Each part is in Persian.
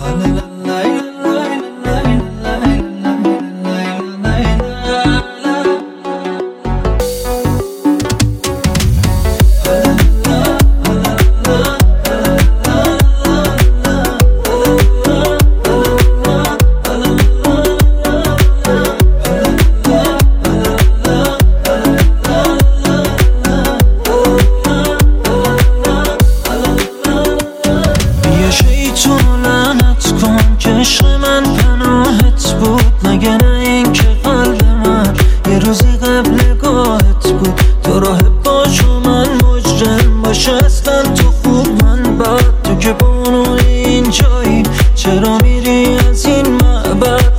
عشق من پناهت بود، مگه نه این که قلب من یه روزی قبل گاهت بود. تو راه باش و من مجرم باشه، اصلا تو خوب من بد. تو که بانو این جایی، چرا میری از این معبد؟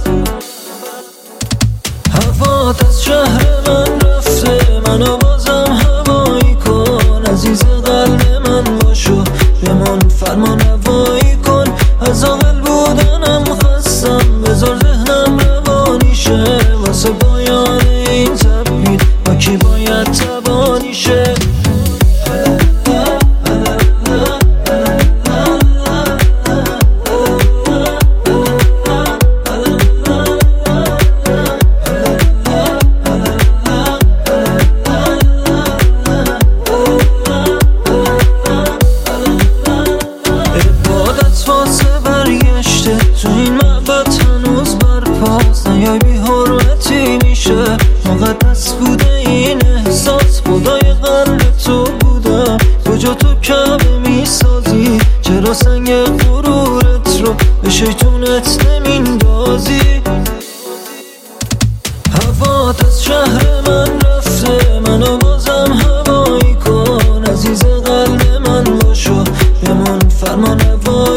هوات از شهر من رفته، منو بازم هوایی کن. عزیز قلب من باشو، بمون فرمان هوایی کن. از آقل بودنم خستم، بذار ذهنم روانی شه. واسه پایان این تبدیل با کی باید تبانی شه؟ تو این معبد هنوز برپاست، نیای بی حرمتی میشه. مقدس بوده این احساس، خدای قلب تو بودم. کجا تو کعبه میسازی؟ چرا سنگ غرورت رو به شیطونت نمیندازی؟ هوات از شهر من رفته، منو بازم هوایی کن. عزیز قلب من باشو، بمون فرمان هوا